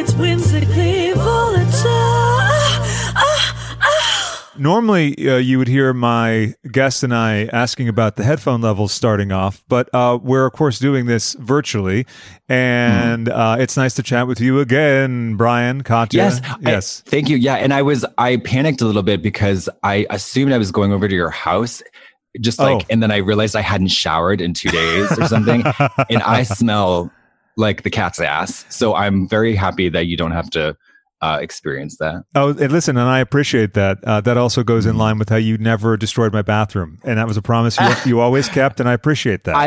it's whimsically volatile. Normally, you would hear my guest and I asking about the headphone levels starting off, but we're, of course, doing this virtually, and it's nice to chat with you again, Brian, Katya. Yes. Thank you. Yeah, and I panicked a little bit because I assumed I was going over to your house, and then I realized I hadn't showered in 2 days or something, and I smell like the cat's ass. So I'm very happy that you don't have to experience that. Oh, and listen, and I appreciate that. That also goes in line with how you never destroyed my bathroom, and that was a promise you always kept, and I appreciate that.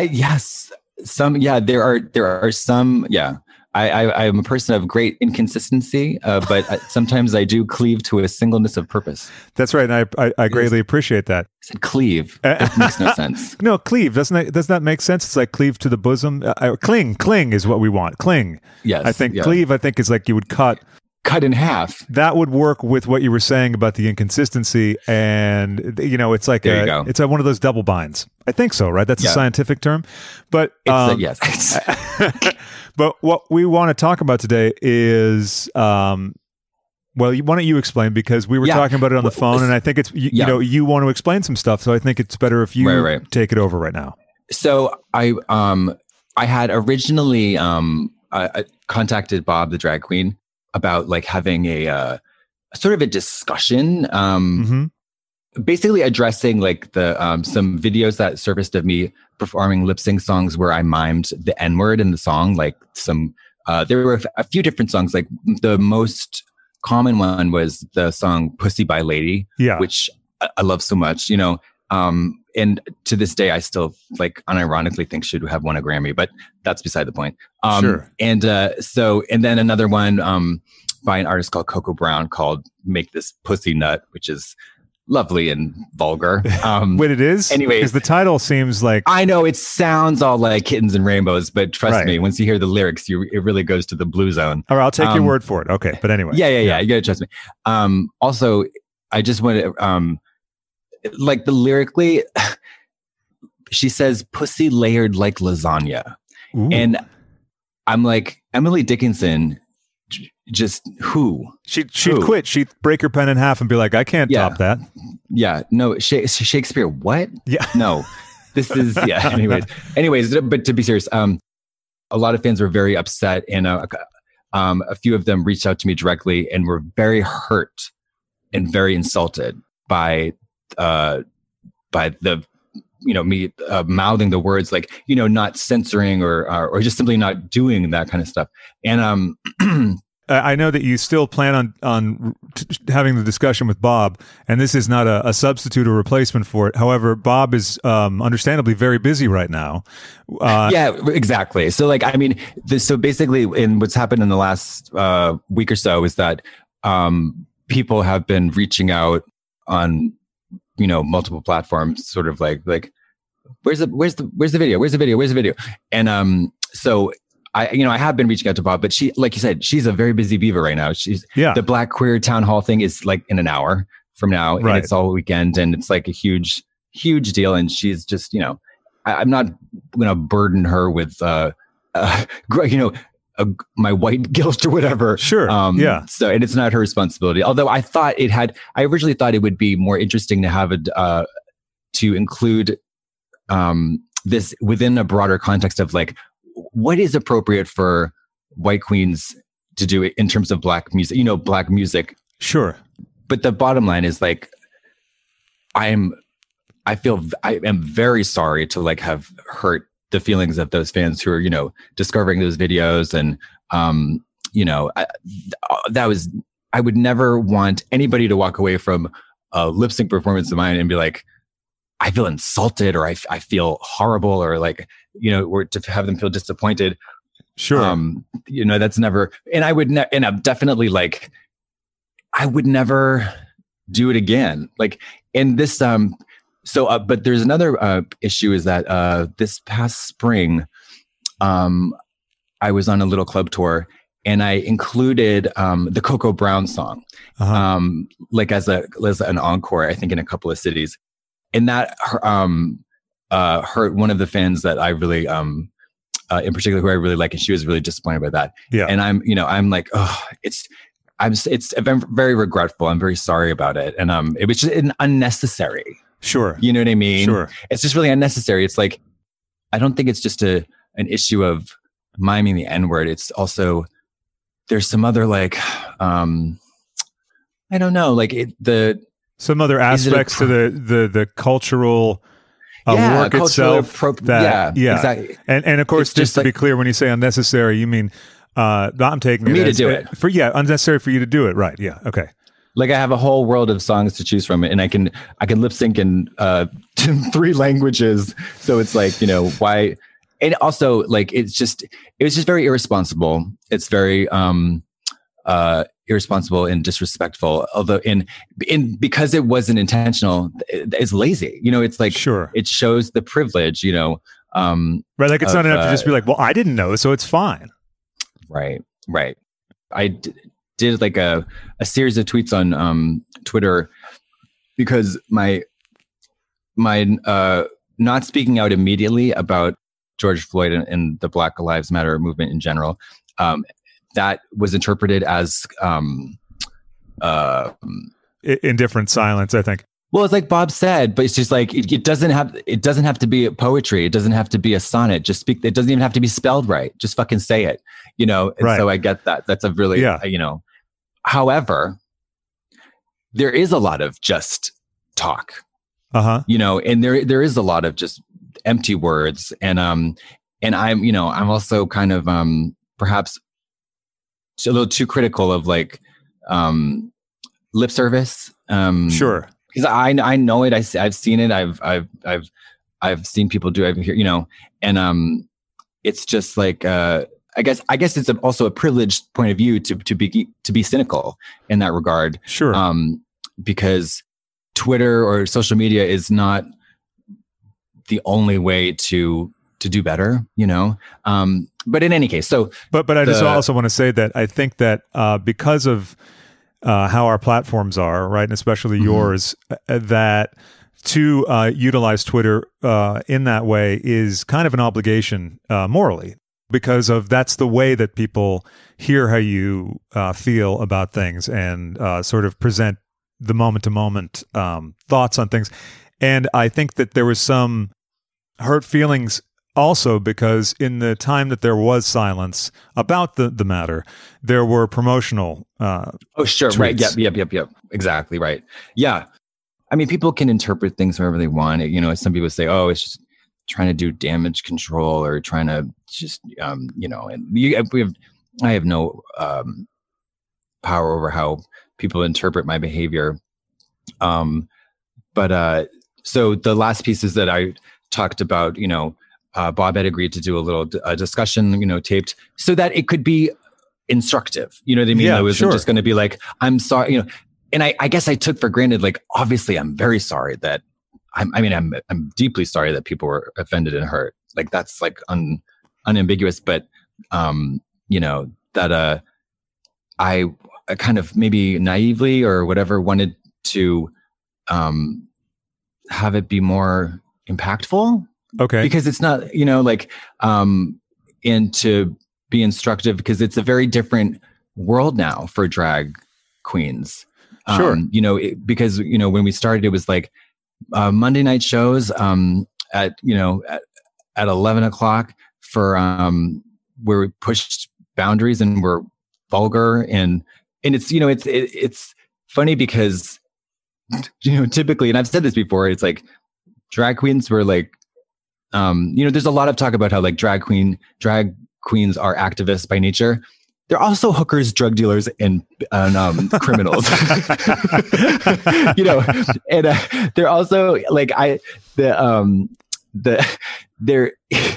There are some. Yeah, I am a person of great inconsistency, but sometimes I do cleave to a singleness of purpose. That's right, and I greatly appreciate that. I said cleave. It makes no sense. No, cleave does that make sense? It's like cleave to the bosom. Cling is what we want. Cling. Yes. I think cleave. I think is like you would cut in half. That would work with what you were saying about the inconsistency, and it's like it's one of those double binds. I think so, right? That's a scientific term, but yes. But what we want to talk about today is, why don't you explain? Because we were talking about it on the phone, and I think it's you want to explain some stuff, so I think it's better if you take it over right now. So I had originally contacted Bob, the drag queen, about like having a sort of a discussion, basically addressing like the some videos that surfaced of me performing lip sync songs where I mimed the N-word in the song. Like there were a few different songs. Like the most common one was the song "Pussy by Lady," which I love so much. And to this day, I still like unironically think should have won a Grammy, but that's beside the point. Sure. And then another one by an artist called Coco Brown called "Make This Pussy Nut," which is lovely and vulgar. Wait, it is? Anyway, because the title seems like, I know it sounds all like kittens and rainbows, but trust me, once you hear the lyrics, it really goes to the blue zone. All right, I'll take your word for it. Okay, but anyway. Yeah. You gotta trust me. Also, I just want to like the lyrically, she says pussy layered like lasagna. Ooh. And I'm like, Emily Dickinson, just who? She'd quit. She'd break her pen in half and be like, I can't top that. Yeah. No, Shakespeare, what? Yeah. No, this is, anyways, but to be serious, a lot of fans were very upset, and a few of them reached out to me directly and were very hurt and very insulted by the me mouthing the words, like not censoring or just simply not doing that kind of stuff. And I know that you still plan on having the discussion with Bob, and this is not a substitute or replacement for it. However, Bob is understandably very busy right now. Yeah, exactly. So like, I mean, so basically, in what's happened in the last week or so is that people have been reaching out on multiple platforms, sort of like where's the video, and so I have been reaching out to Bob, but she, like you said, she's a very busy beaver right now. The Black Queer Town Hall thing is like in an hour from now, and it's all weekend, and it's like a huge deal, and she's just I'm not gonna burden her with my white guilt or whatever. Sure. So, and it's not her responsibility. Although I originally thought it would be more interesting to have to include this within a broader context of like, what is appropriate for white queens to do in terms of Black music, Black music. Sure. But the bottom line is like, I am very sorry to like have hurt the feelings of those fans who are, discovering those videos. And, I would never want anybody to walk away from a lip sync performance of mine and be like, I feel insulted, or I feel horrible, or like, or to have them feel disappointed. Sure. That's never, and I would, and I'm definitely like, I would never do it again. Like, and this, but there's another issue is that this past spring, I was on a little club tour, and I included the Coco Brown song, like as an encore, I think in a couple of cities, and that hurt one of the fans that I really in particular, who I really like, and she was really disappointed by that. Yeah. And I'm like, oh, I'm very regretful. I'm very sorry about it. And it was just unnecessary. Sure. You know what I mean? Sure. It's just really unnecessary. It's like, I don't think it's just an issue of miming the N-word. It's also, there's some other like, I don't know, like some other aspects to the cultural work itself. Exactly. And of course, just to be clear, when you say unnecessary, you mean I'm taking for it me as, to do it. Unnecessary for you to do it, right? Yeah, okay. Like I have a whole world of songs to choose from, and I can lip sync in 3 languages. So it's like, why? And also, like, it was just very irresponsible. It's very irresponsible and disrespectful. Although because it wasn't intentional, it's lazy. It's like, sure, it shows the privilege. Right, like it's not enough to just be like, well, I didn't know, so it's fine. Right. I did like a series of tweets on Twitter because my not speaking out immediately about George Floyd and the Black Lives Matter movement in general, that was interpreted as indifferent silence, I think. Well, it's like Bob said, but it's just like it doesn't have to be poetry. It doesn't have to be a sonnet. Just speak. It doesn't even have to be spelled right. Just fucking say it. And right. So I get that. That's a really However, there is a lot of just talk. And there is a lot of just empty words, and I'm also kind of perhaps a little too critical of like lip service. Sure. Because I know it. I've seen it. I've seen people do it here. And it's just like I guess it's also a privileged point of view to be cynical in that regard. Sure. Because Twitter or social media is not the only way to do better. But in any case, so but I just also want to say that I think that because of how our platforms are, right, and especially yours, that to utilize Twitter in that way is kind of an obligation morally, because of that's the way that people hear how you feel about things and sort of present the moment-to-moment thoughts on things. And I think that there was some hurt feelings also because in the time that there was silence about the matter, there were promotional sure, tweets. Right, yep, exactly, right. Yeah. I mean, people can interpret things however they want. Some people say, oh, it's just trying to do damage control or trying to just, and I have no power over how people interpret my behavior. But so the last pieces that I talked about, Bob had agreed to do a little discussion, taped, so that it could be instructive. You know what I mean? Yeah, it wasn't sure. just going to be like, I'm sorry, and I guess I took for granted, like, obviously I'm very sorry that I'm deeply sorry that people were offended and hurt. Like that's like unambiguous, but that I kind of maybe naively or whatever wanted to have it be more impactful. Okay. Because it's not, and to be instructive, because it's a very different world now for drag queens. Sure. Because when we started, it was like Monday night shows at 11 o'clock for where we pushed boundaries and were vulgar, and it's it's funny because typically, and I've said this before, it's like drag queens were like there's a lot of talk about how like drag queens are activists by nature. They're also hookers, drug dealers, and criminals. And they're also like they're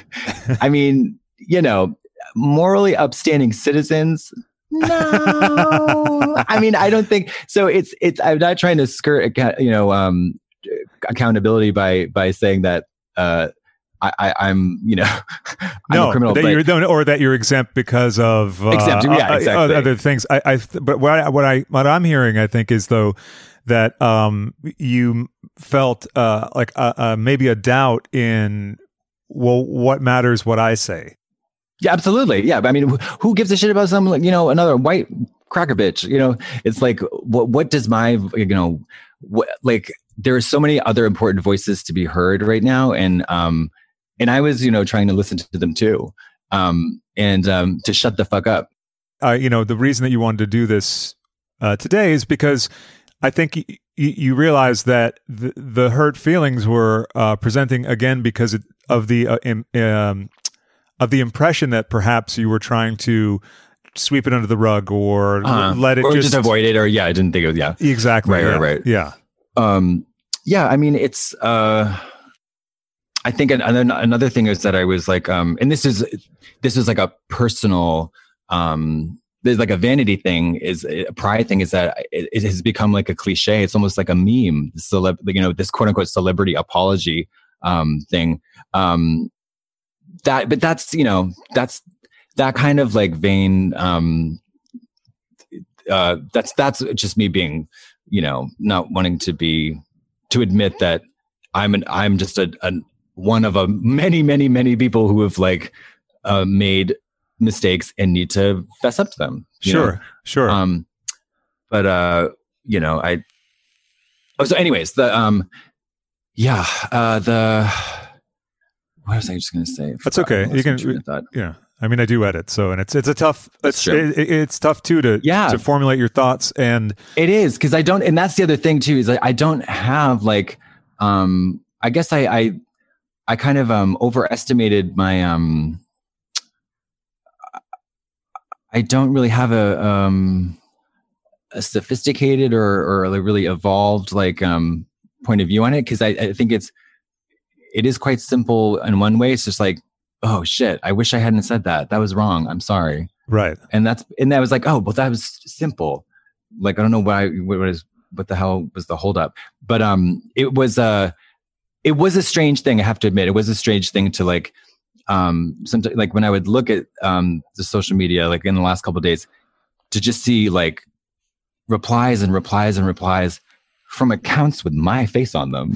morally upstanding citizens. No, I don't think so. It's. I'm not trying to skirt accountability by saying that. I'm no, a criminal, or that you're exempt because of exactly. Other things. But what I'm hearing, I think, is though that you felt like maybe a doubt in what matters what I say. Yeah, absolutely. Yeah. I mean, who gives a shit about some, like, another white cracker bitch? It's like, what does my, like, there are so many other important voices to be heard right now. And I was, trying to listen to them too. And to shut the fuck up. The reason that you wanted to do this today is because I think you realize that the hurt feelings were presenting again because of the impression that perhaps you were trying to sweep it under the rug or let it, or just avoid it, or I didn't think it was exactly right. Yeah. I mean, it's I think another thing is that I was like, and this is like a personal, there's like a vanity thing, is a pride thing, is that it has become like a cliche. It's almost like a meme, this quote unquote celebrity apology thing. But that's that kind of like vain. That's just me being, not wanting to admit that I'm just a one of a many people who have like made mistakes and need to fess up to them. Sure. But so anyways, what was I just going to say? That's okay. You can, yeah. I mean, I do edit, so, and it's a tough. It's tough too to formulate your thoughts, and it is, because I don't, and that's the other thing too, is I don't have like, I guess I kind of overestimated my I don't really have a sophisticated or a really evolved like point of view on it, because I think it is quite simple in one way. It's just like, oh shit, I wish I hadn't said that. That was wrong. I'm sorry. Right. And that was like, oh, well, that was simple. Like, I don't know what the hell was the holdup, but it was a strange thing. I have to admit, it was a strange thing to like, sometimes like when I would look at the social media, like in the last couple of days, to just see like replies and replies and replies from accounts with my face on them.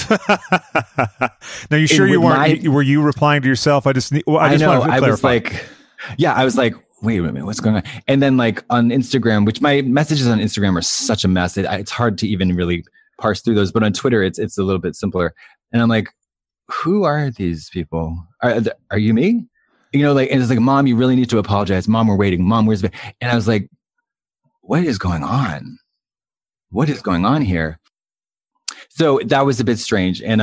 Now, you sure you weren't? Were you replying to yourself? I just wanted to clarify. I was like, wait a minute, what's going on? And then like on Instagram, which my messages on Instagram are such a mess. It's hard to even really parse through those. But on Twitter, it's a little bit simpler. And I'm like, who are these people? Are you me? Like, and it's like, Mom, you really need to apologize. Mom, we're waiting. Mom, where's the? And I was like, what is going on? What is going on here? So that was a bit strange. And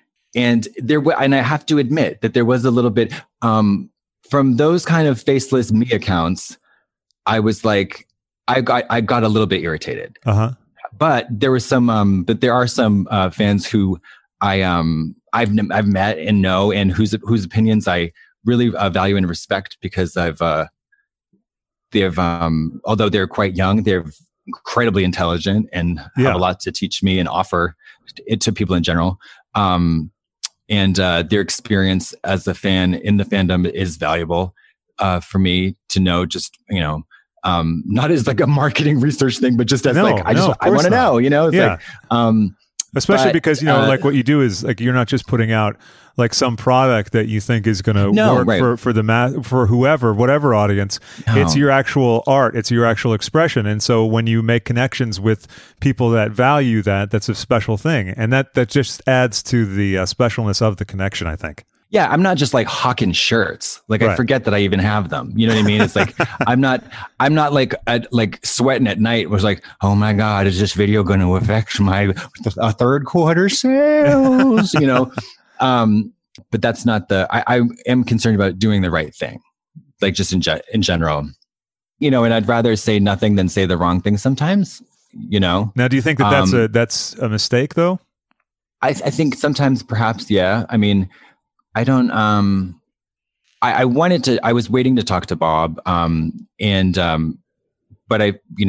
I have to admit that there was a little bit, from those kind of faceless me accounts, I was like, I got a little bit irritated. Uh-huh. But there was some, there are some fans who I've met and know, and whose opinions I really value and respect, because they've although they're quite young, they're incredibly intelligent and have a lot to teach me and offer it to people in general. And their experience as a fan in the fandom is valuable for me to know, just, not as like a marketing research thing, but just as I want to know, it's like, especially because, like what you do is like, you're not just putting out like some product that you think is going to work for the for whoever, whatever audience. No. It's your actual art. It's your actual expression. And so when you make connections with people that value that, that's a special thing. And that just adds to the specialness of the connection, I think. Yeah, I'm not just like hawking shirts. Like, right. I forget that I even have them. You know what I mean? It's like I'm not like sweating at night. Was like, oh my God, is this video going to affect my third quarter sales? But that's not I am concerned about doing the right thing, like just in general. And I'd rather say nothing than say the wrong thing sometimes. Now, do you think that that's a mistake though? I think sometimes, perhaps, yeah. I mean, I don't, I was waiting to talk to Bob, but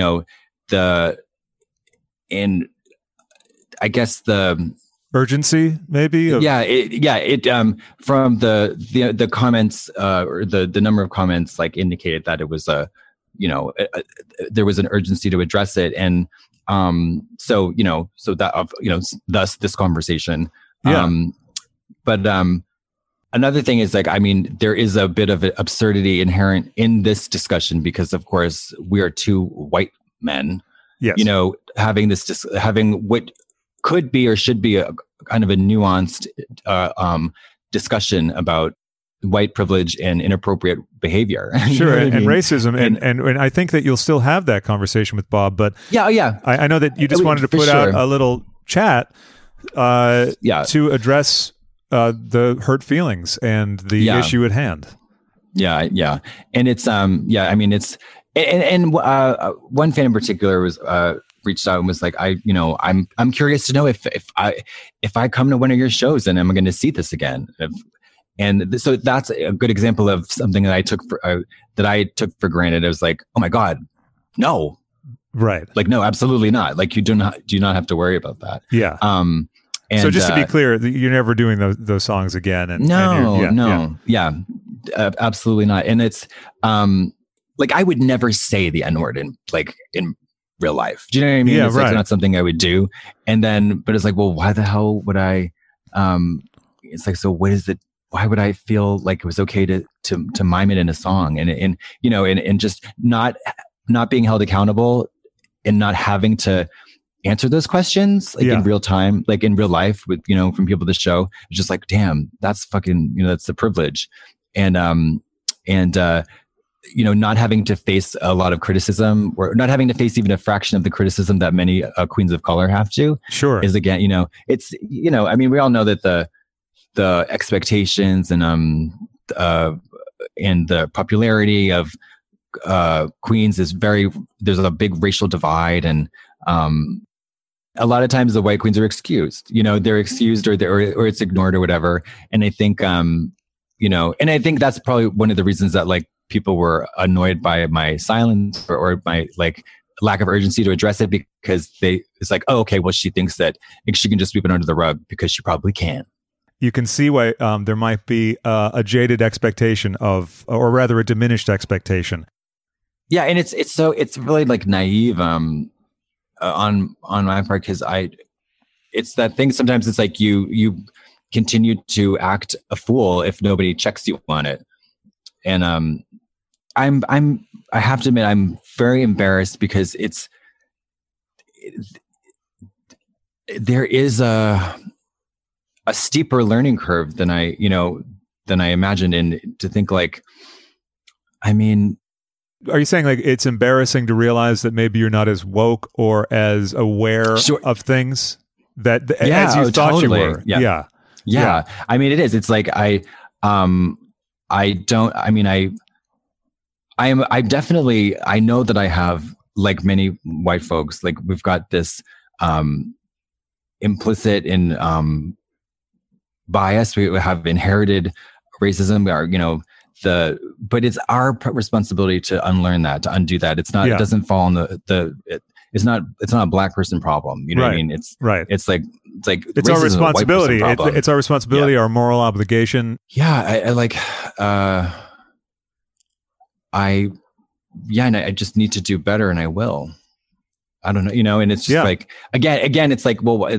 I guess the urgency maybe. From the comments, or the number of comments like indicated that it was there was an urgency to address it. And, so that, thus this conversation, another thing is like, I mean, there is a bit of absurdity inherent in this discussion because, of course, we are two white men. Yes. You know, having what could be or should be a kind of a nuanced discussion about white privilege and inappropriate behavior. Sure, and racism, and I think that you'll still have that conversation with Bob. But yeah, I know that you just wanted to put out a little chat to address the hurt feelings and the issue at hand. Yeah, and it's I mean it's and one fan in particular was reached out and was like, I'm curious to know if I come to one of your shows and I'm going to see this again. So that's a good example of something that I took for granted. I was like, oh my God, no. Right. Like, no, absolutely not. Like you do not have to worry about that. Yeah. And, so just to be clear, you're never doing those songs again. Absolutely not. And it's like I would never say the N-word in real life. Do you know what I mean? Yeah, it's like not something I would do. And then, but it's like, well, why the hell would I? It's like, so what is it? Why would I feel like it was okay to mime it in a song and just not being held accountable and not having to answer those questions in real time, like in real life with, from people to the show. It's just like, damn, that's fucking, that's the privilege. And not having to face a lot of criticism or not having to face even a fraction of the criticism that many queens of color have to. Sure. Is again, it's, I mean, we all know that the expectations and the popularity of queens is there's a big racial divide, and a lot of times the white queens are excused. They're excused or it's ignored or whatever. And I think and I think that's probably one of the reasons that like people were annoyed by my silence or my like lack of urgency to address it, because it's like, oh, okay, well, she thinks that she can just sweep it under the rug because she probably can. You can see why there might be a jaded expectation or rather a diminished expectation. Yeah, and it's really like naive on my part, because it's that thing. Sometimes it's like you continue to act a fool if nobody checks you on it, and I have to admit I'm very embarrassed because there is a steeper learning curve than I imagined. And to think like, I mean, are you saying like it's embarrassing to realize that maybe you're not as woke or as aware of things as you thought you were? Yeah. I mean, it is. It's like I know that I have, like many white folks, like we've got this implicit in bias. We have inherited racism, but it's our responsibility to unlearn that, to undo that. It's not, it doesn't fall on it's not a black person problem. You know what I mean? It's right. It's like it's our responsibility. It's our responsibility, our moral obligation. Yeah. And I just need to do better, and I will. I don't know, and it's just like, again, it's like, well,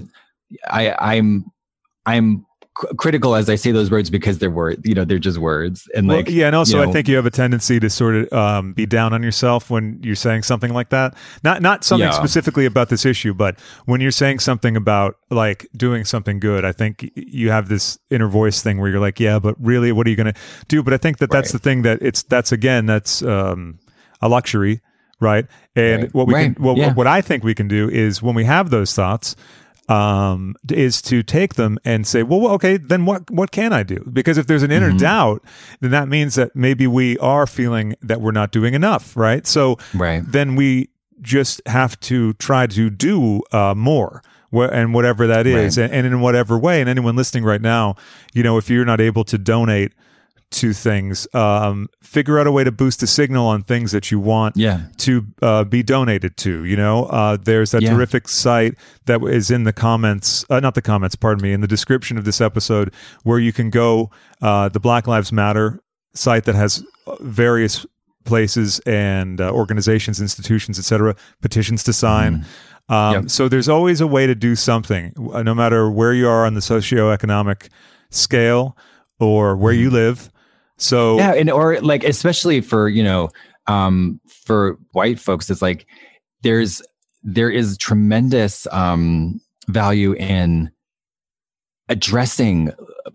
I'm critical as I say those words because they're words, they're just words. And and also I think you have a tendency to sort of be down on yourself when you're saying something like that. Not something specifically about this issue, but when you're saying something about like doing something good, I think you have this inner voice thing where you're like, yeah, but really, what are you going to do? But I think that's the thing that's a luxury, right? And what I think we can do is when we have those thoughts, is to take them and say, well, okay, then what can I do? Because if there's an inner doubt, then that means that maybe we are feeling that we're not doing enough, right? So then we just have to try to do more, and whatever that is, and in whatever way. And anyone listening right now, if you're not able to donate to things, figure out a way to boost the signal on things that you want to be donated to. There's that terrific site that is in the comments, not the comments, pardon me, in the description of this episode, where you can go, the Black Lives Matter site that has various places and organizations, institutions, etc., petitions to sign. So there's always a way to do something, no matter where you are on the socioeconomic scale, or where you live. So yeah, and or like especially for for white folks, it's like there is tremendous value in addressing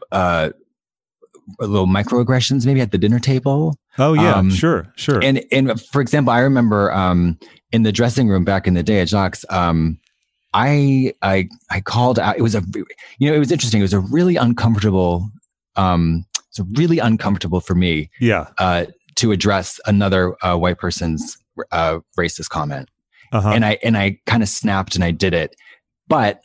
little microaggressions maybe at the dinner table. Oh yeah, sure. And for example, I remember in the dressing room back in the day at Jacques, I called out. It was it was interesting. It was a really uncomfortable. It's really uncomfortable for me. Yeah. To address another white person's racist comment, and I kind of snapped and I did it, but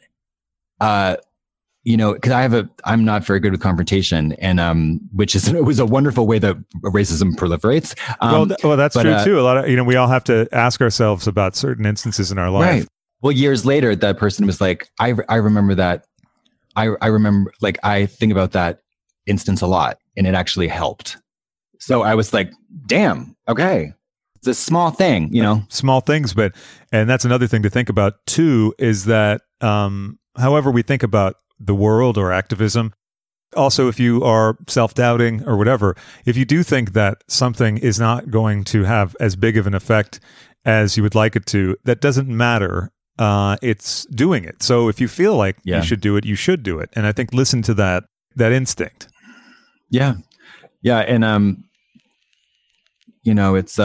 because I'm not very good with confrontation, and it was a wonderful way that racism proliferates. Well, that's true too. A lot of we all have to ask ourselves about certain instances in our life. Right. Well, years later, that person was like, I remember that. I remember, like, I think about that instance a lot, and it actually helped. So I was like, damn, okay. It's a small thing, Small things, and that's another thing to think about too, is that however we think about the world or activism, also if you are self-doubting or whatever, if you do think that something is not going to have as big of an effect as you would like it to, that doesn't matter. It's doing it. So if you feel like you should do it, you should do it. And I think listen to that instinct. Yeah. Yeah. And, it's,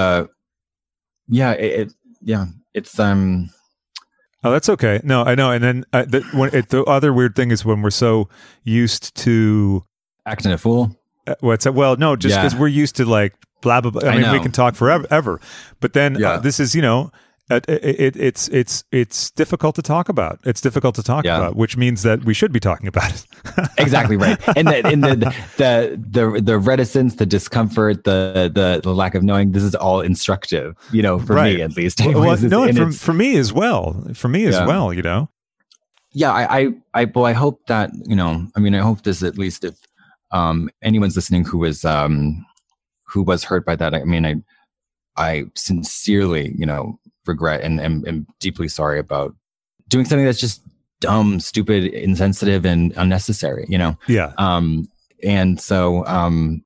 it's, Oh, that's okay. No, I know. And then the other weird thing is when we're so used to acting a fool. What's that? Well, no, just because we're used to like blah, blah, blah. I mean, we can talk forever, but then this is, it's difficult to talk about. It's difficult to talk about, which means that we should be talking about it. Exactly right. And the reticence, the discomfort, the lack of knowing, this is all instructive, for me at least. For me as well. Yeah, I hope that, I hope this, at least if anyone's listening who was hurt by that, I sincerely, regret and am deeply sorry about doing something that's just dumb, stupid, insensitive, and unnecessary, Yeah. And so, and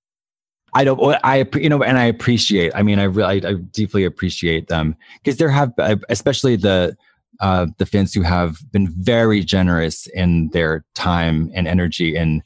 I appreciate, I deeply appreciate them, because there have, especially the fans who have been very generous in their time and energy in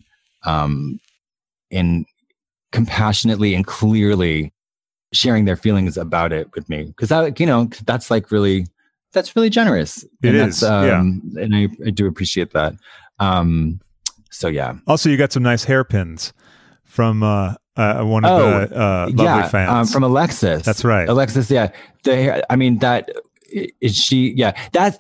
compassionately and clearly sharing their feelings about it with me, because that's really generous. It is, and I do appreciate that. So yeah. Also, you got some nice hairpins from one of the lovely fans, from Alexis. That's right, Alexis. Yeah, the hair. that is she. Yeah, that's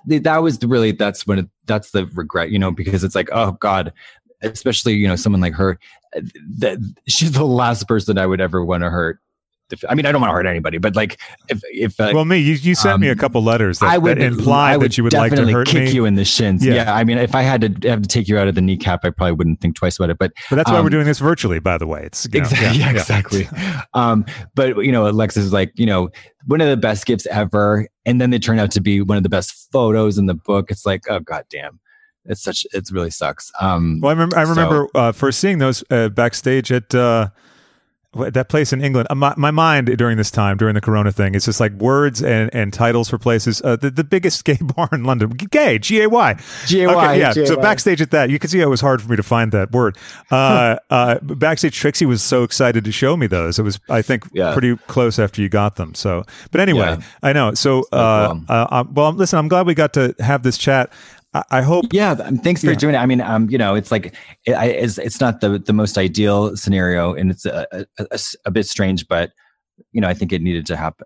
the regret. Because it's like, oh God, especially someone like her, that she's the last person I would ever want to hurt. I don't want to hurt anybody, but like if well, you sent me a couple letters that imply that you would like to hurt me. I would definitely kick you in the shins. Yeah. If I had to take you out of the kneecap, I probably wouldn't think twice about it. But that's why we're doing this virtually, by the way. It's exactly. But Alexis is like, one of the best gifts ever, and then they turn out to be one of the best photos in the book. It's like, oh goddamn. It really sucks. Well, I remember first seeing those backstage at that place in England. My mind during this time, during the Corona thing, is just like words and titles for places. The biggest gay bar in London, gay, G-A-Y. G-A-Y. Okay, yeah. G-A-Y. So backstage at that, you can see it was hard for me to find that word. Backstage, Trixie was so excited to show me those. It was, I think, pretty close after you got them. So, but anyway, I know. So, well, listen, I'm glad we got to have this chat. I hope. Yeah, thanks for doing it. It's like it's not the most ideal scenario, and it's a bit strange, but I think it needed to happen.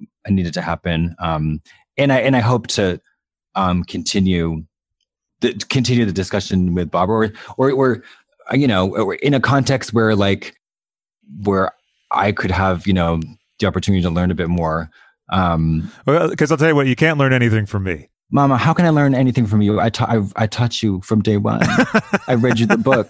And I hope to continue the discussion with Bob, or in a context where I could have the opportunity to learn a bit more. Well, because I'll tell you what, you can't learn anything from me. Mama, how can I learn anything from you? I taught you from day one. I read you the book.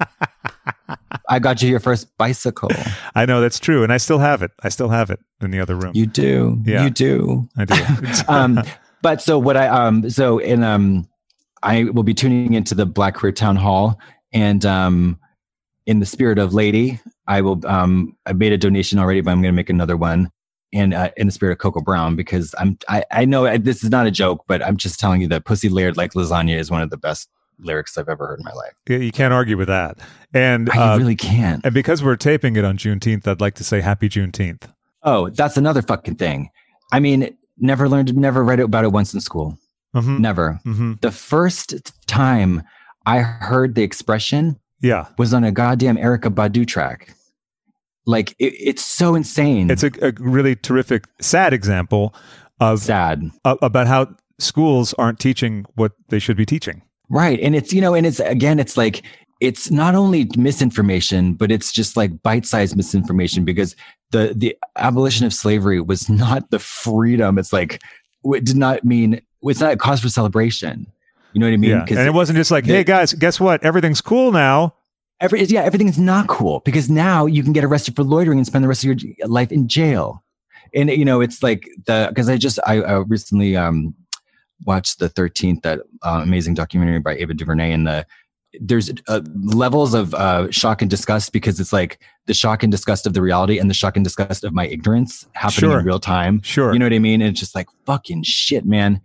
I got you your first bicycle. I know, that's true. And I still have it. In the other room. You do. Yeah. You do. I do. But so what I will be tuning into the Black Queer Town Hall, and in the spirit of Lady, I will. I made a donation already, but I'm going to make another one. And in the spirit of Coco Brown, because I know this is not a joke, but I'm just telling you that "Pussy Layered Like Lasagna" is one of the best lyrics I've ever heard in my life. You can't argue with that. And I really can't. And because we're taping it on Juneteenth, I'd like to say Happy Juneteenth. Oh, that's another fucking thing. I mean, never read about it once in school. Mm-hmm. Never. Mm-hmm. The first time I heard the expression was on a goddamn Erykah Badu track. Like, it's so insane. It's a really terrific, sad example of about how schools aren't teaching what they should be teaching. Right. And it's, and it's like, it's not only misinformation, but it's just like bite-sized misinformation, because the abolition of slavery was not the freedom. It's like, it did not mean, it's not a cause for celebration. You know what I mean? Yeah. And it wasn't just like, hey guys, guess what? Everything's cool now. Everything's not cool, because now you can get arrested for loitering and spend the rest of your life in jail. And, it's like because I recently watched The 13th, that amazing documentary by Ava DuVernay, and there's levels of shock and disgust, because it's like the shock and disgust of the reality and the shock and disgust of my ignorance happening in real time. Sure. You know what I mean? And it's just like, fucking shit, man.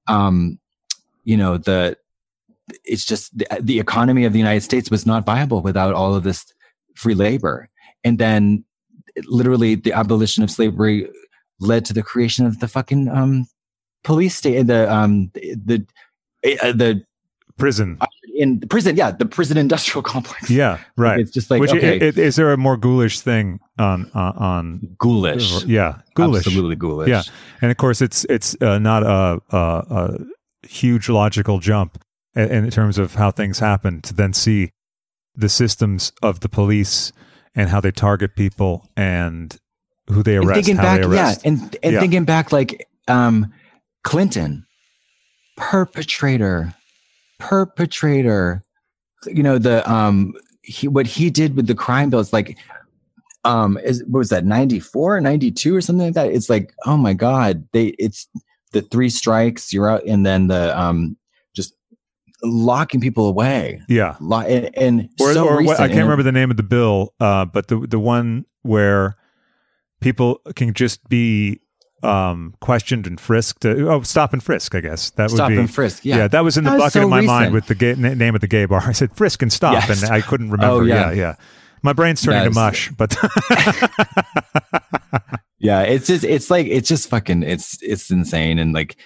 It's just the economy of the United States was not viable without all of this free labor. And then literally the abolition of slavery led to the creation of the fucking police state, the prison. In the prison, the prison industrial complex. Yeah, right. It's just like, is there a more ghoulish thing on ghoulish? Yeah, ghoulish. Absolutely ghoulish. Yeah, and of course it's not a huge logical jump in terms of how things happen to then see the systems of the police and how they target people and who they arrest, how they arrest. Yeah, and thinking back, like Clinton, perpetrator. What he did with the crime bill is like, what was that, 94, 92 or something like that? It's like, oh my God, it's the 3 strikes, you're out, and then the just locking people away. Yeah. And I can't remember the name of the bill, but the one where people can just be questioned and frisked. Stop and frisk, I guess. That would be. Stop and frisk, yeah. That was in the bucket in my mind with the name of the gay bar. I said frisk and stop, yes. And I couldn't remember. Oh, yeah. My brain's turning to mush, but... Yeah, it's insane. And like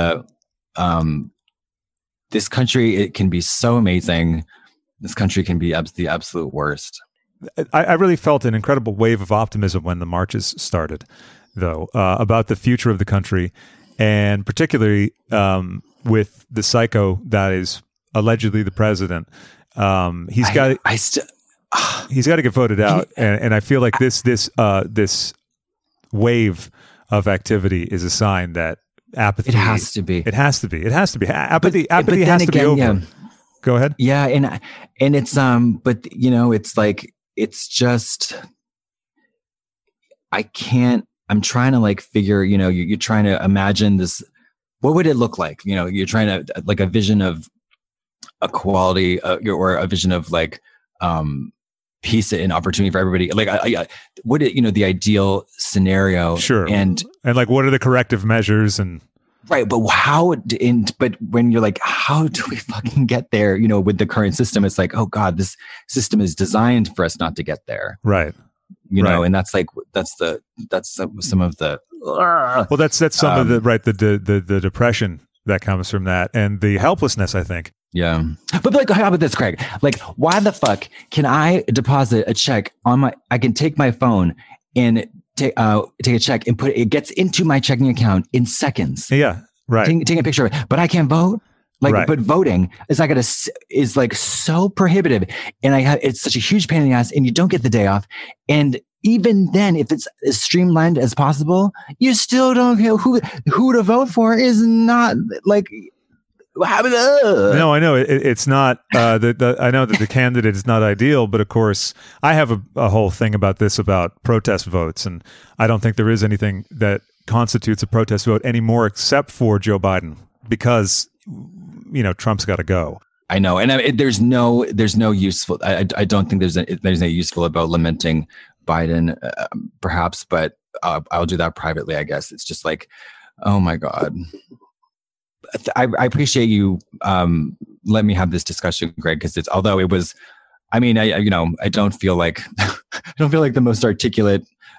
this country, it can be so amazing. This country can be the absolute worst. I really felt an incredible wave of optimism when the marches started, though, about the future of the country, and particularly with the psycho that is allegedly the president. He's got to get voted out, and I feel like this wave of activity is a sign that apathy. It has to be. Apathy has to be over. Yeah. Go ahead. Yeah, and it's but it's like, it's just, I'm trying to like figure, you're trying to imagine this, what would it look like? You're trying to, like, a vision of equality, or a vision of like peace and opportunity for everybody. Like, what the ideal scenario? Sure. And like, what are the corrective measures? And right, but but when you're like, how do we fucking get there? With the current system, it's like, oh God, this system is designed for us not to get there. Right. And that's some of the. Well, that's some of the depression that comes from that, and the helplessness, I think. Yeah, but like, how about this, Craig? Like, why the fuck can I deposit a check I can take my phone and take a check and it gets into my checking account in seconds. Yeah, right. Taking a picture of it, but I can't vote. Like, right. But voting is like so prohibitive, and it's such a huge pain in the ass, and you don't get the day off. And even then, if it's as streamlined as possible, you still don't know who to vote for. Is not like. No, I know it's not. I know that the candidate is not ideal, but of course, I have a whole thing about protest votes, and I don't think there is anything that constitutes a protest vote anymore, except for Joe Biden, because Trump's got to go. I know, and there's no useful. I don't think there's any useful about lamenting Biden, perhaps, but I'll do that privately. I guess it's just like, oh my God. I appreciate you let me have this discussion, Greg, because although it was, I mean, I don't feel like the most articulate,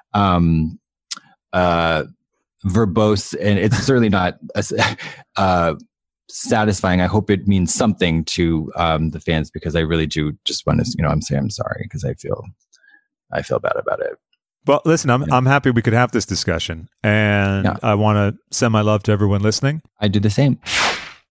verbose, and it's certainly not satisfying. I hope it means something to the fans, because I really do just want to, I'm saying I'm sorry because I feel bad about it. Well, listen, I'm happy we could have this discussion, and I want to send my love to everyone listening. I do the same.